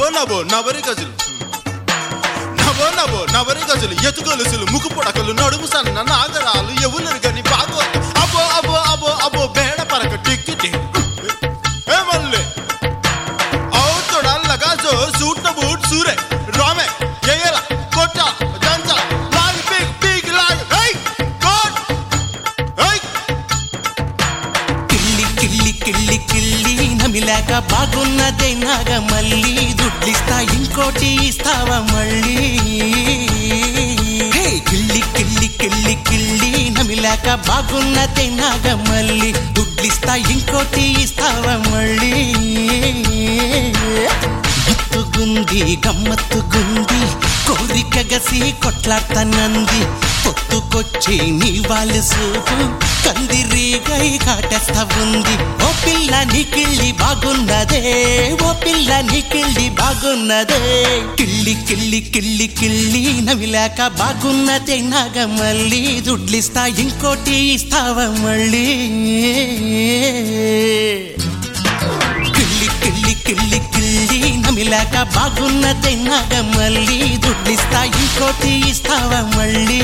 నవో నవరి గజులు నవో నవో నవరి గజులు ఎతుగొలుసులు ముక్కు పొడకలు నడుము సన్న నాగరాలు ఎవరు గని బాగో అబో అబో అబో అబో బేడ పరక టిక్కి ఏ మల్లె అవుతోడా లగాజో సూట్ న బూట్ సూరే రామే ఏయల కొట్ట దంచ లాగ్ బిగ్ బిగ్ లాగ్ హై కోట్ హై కిల్లి కిల్లి కిల్లి కిల్లి నమిలాక బాగున్నదే నాగ మళ్ళీ దుడ్లిస్తా ఇంకోటి ఇస్తావా మళ్ళీ కిల్లి కిల్లి కిల్లి కిల్లి నమిలాక బాగున్నదే నాగ మళ్ళీ దుడ్లిస్తా ఇంకోటి ఇస్తావా మళ్ళీ మత్తుగుంది గమ్మత్తుగుంది కోరిక గసి కొట్లాడతానంది పొత్తుకొచ్చి నీ వాళ్ళు సూపు కందిరీగై కాటేస్తా ఉంది ఓ పిల్ల నీ కిళ్ళి బాగున్నదే ఓ పిల్ల నీ కిళ్ళి బాగున్నదే కిళ్ళి కిళ్ళి కిళ్ళి కిళ్ళి నవిలాక బాగున్నదే నాగ మళ్ళీ దుడ్లిస్తా ఇంకోటి ఇస్తావా మళ్ళీ కిళ్ళి కిళ్ళి కిళ్ళి కిళ్ళి నమిలాక బాగున్నదే నాగ మళ్ళీ దుడ్లిస్తా ఇంకోటి ఇస్తావా మళ్ళీ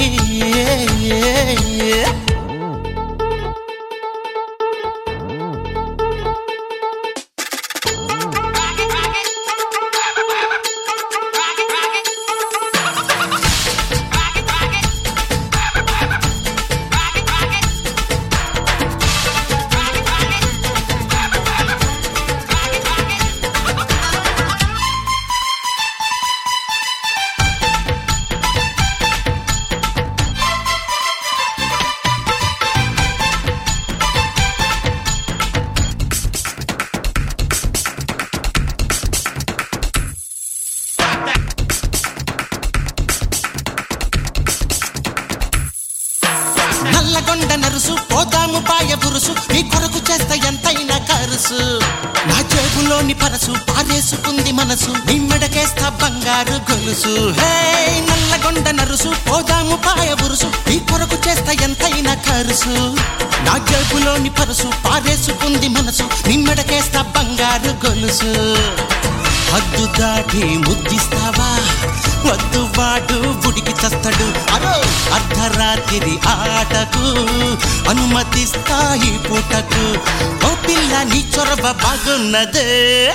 నల్లగొండ నరుసు పోదాము పాయ బురుసు నీ కొరకు చేస్తా ఎంతైనా కరుసు నా జేబులోని పరసు పారేసుకుంది మనసు నీ మెడకేస్తా బంగారు గొలుసు హే నల్లగొండ నరుసు పోదాము పాయ బురుసు నీ కొరకు చేస్తా ఎంతైనా కరుసు నా జేబులోని పరసు పారేసుకుంది మనసు నీ మెడకేస్తా బంగారు గొలుసు హద్దు దాటి ముద్దిస్తావా వద్దు వాడు బుడికి చస్తాడు అరో అర్ధరాత్రి ఆటకు అనుమతిస్తాయి పూటకు ఓ పిల్ల నీ చొరవ బాగున్నదే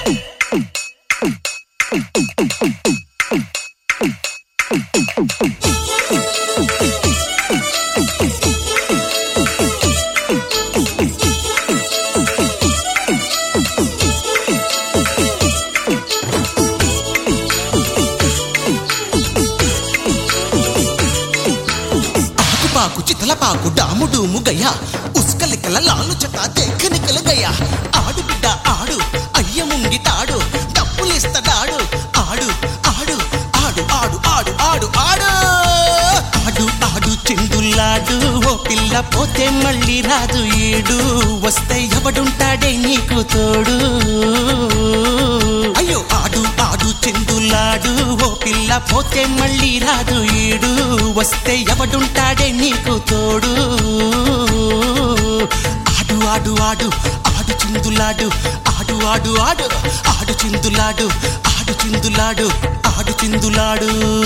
పాకు చితలపాకు డాముడూము గయ్యా ఉస్కలికల లాలు చట దేఖనికల గయ్యా ఆడు బిడ్డ ఆడు అయ్య ముంగిటాడు డబ్బులిస్తడాడు ఆడు ఆడు ఆడు ఆడు ఆడు ఆడు ఆడు ఆడు ఆడు చిందులాడు ఓ పిల్ల పోతే మళ్ళీ రాదు ఈడు వస్తే ఎవడుంటాడే నీకు తోడు అయ్యో ఆడు ఆడు చిందులాడు ఓ పిల్ల పోతే మళ్ళీ రాదు ఈడు వస్తే ఎవడుంటాడే నీకు తోడు ఆడు ఆడు ఆడు ఆడు చిందులాడు ఆడు ఆడు ఆడు ఆడు చిందులాడు ఆడు చిందులాడు ఆడు చిందులాడు